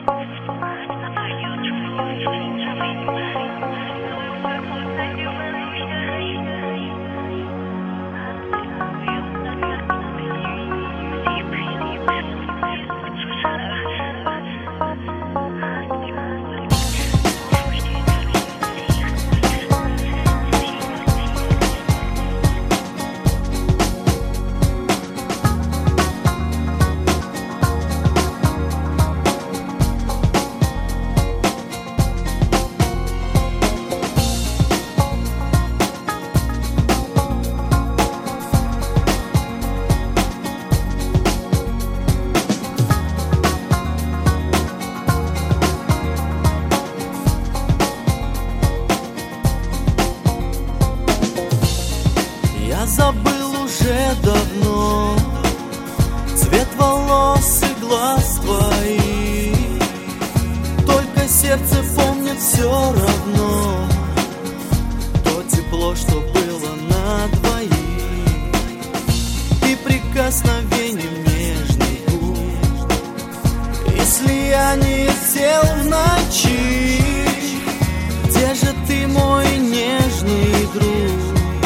Я забыл уже давно цвет волос и глаз твоих, только сердце помнит все равно то тепло, что было на двоих, и прикосновением нежных губ. И слияние тел в ночи, где же ты, мой нежный друг?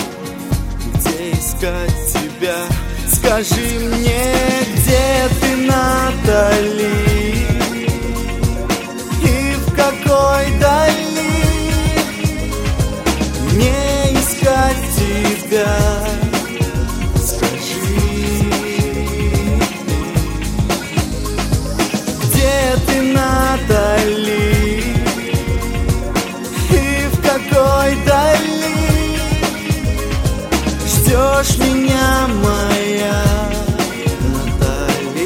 Искать тебя, скажи мне, где ты, Натали, и в какой дали мне искать тебя, скажи, где ты, Натали, и в какой дали ждешь меня, моя Натали?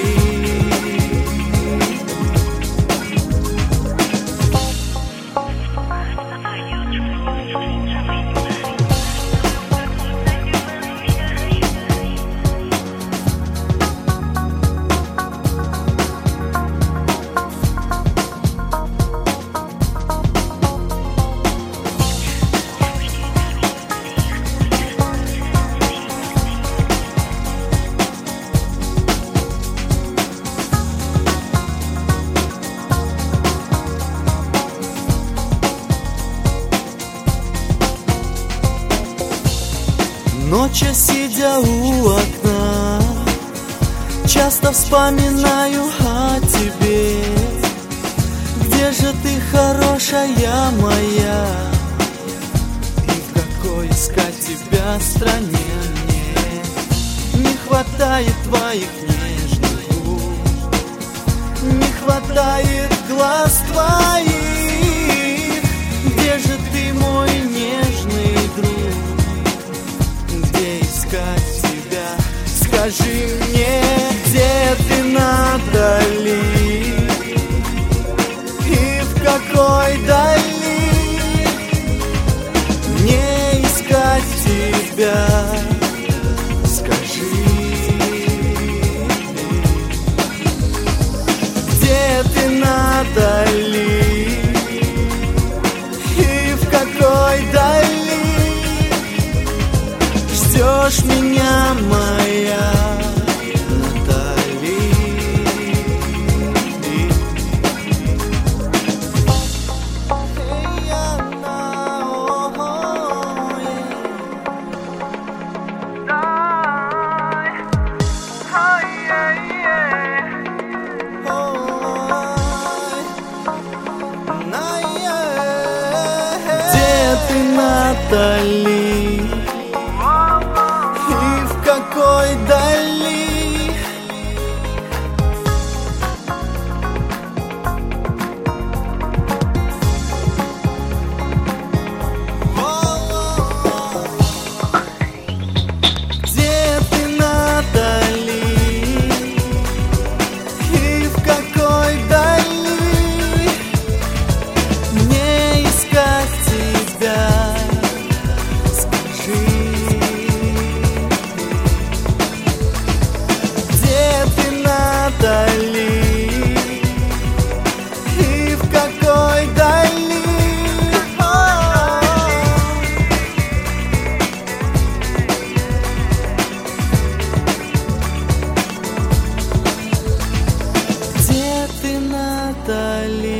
Ночью, сидя у окна, часто вспоминаю о тебе. Где же ты, хорошая моя, и в какой искать тебя стране мне? Не хватает твоих нежных губ, не хватает глаз твоих. Где же ты, мой нежный друг? Искать тебя, скажи мне, где ты, Натали, и в какой дали мне искать тебя, скажи, где ты, Натали, и в какой дали ждешь меня, моя Натали? Где ты, Натали? Какой дали где ты, Натали, и в какой дали мне искать тебя, скажи. Натали.